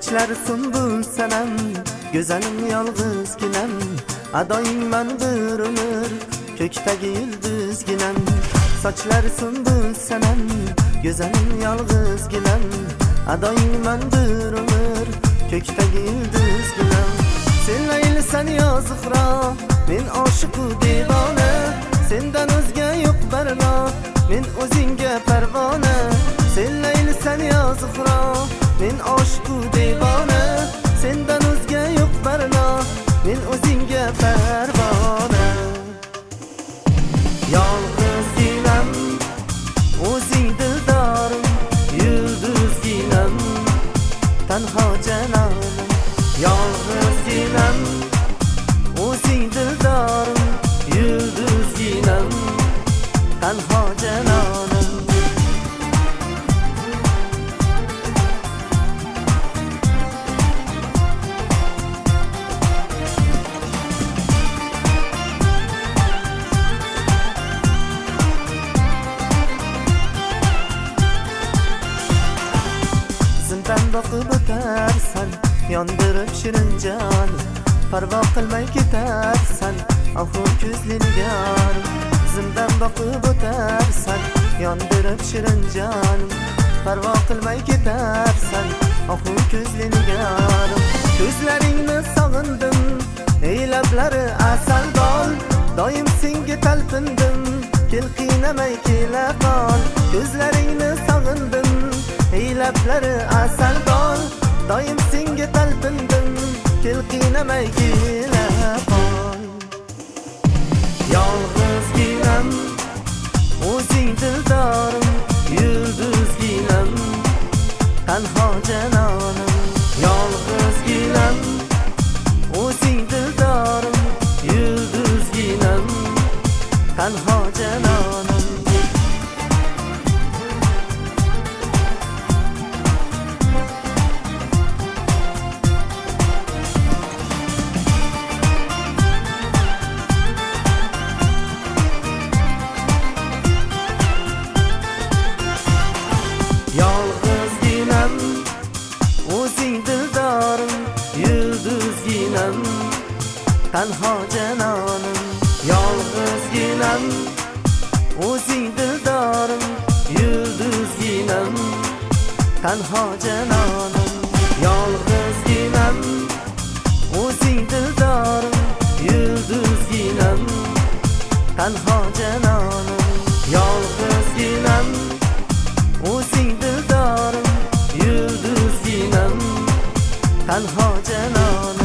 Sochlari sumbul sanam, go'zalim yolg'izginam, adoyingman bir umr, ko'kdagi yulduzginam. Sochlari sumbul sanam, go'zalim yolg'izginam, adoyingman bir umr, ko'kdagi yulduzginam. Sen Laylisan yo Zuhro, men oshiqu devona, sendan o'zga yo'q barno, men o'zingga parvona. Sen Laylisan yo Zuhro, men oshiqu devona, sendan o'zga yo'q barno, men o'zingga parvona. Yolg'izginam, o'zing dildorim, yulduzginam, tanho janonim. Yolg'izginam, o'zing dildorim, yulduzginam, tanho janonim. Zindan boqib o'tarsan, yondirib shirin jon, parvo qilmay ketarsan, oxir ko'zli nigar. Zindan boqib o'tarsan, yondirib shirin jon, parvo qilmay ketarsan, oxir ko'zli nigar. Ko'zlaringni sog'indim, ey lablari asal bol, doim senga talpindim, kel qiynamay kela qol. Ko'zlaringni sog'indim, ey lablari asal bol, doim senga talpindim, kel qiynamay kela qol. Yolg'izginam, o'zing dildorim, yulduzginam, tanho janonim. Yolg'izginam, o'zing dildorim, yulduzginam, tanho janonim. Yolg'izginam, o'zing dildorim, yulduzginam, tanho janonim. Yolg'izginam, o'zing dildorim, yulduzginam, tanho janonim. Yolg'izginam, o'zing dildorim, yulduzginam, tanho janonim. Yolg'izginam, o'zing dildorim, yulduzginam, tanho janonim.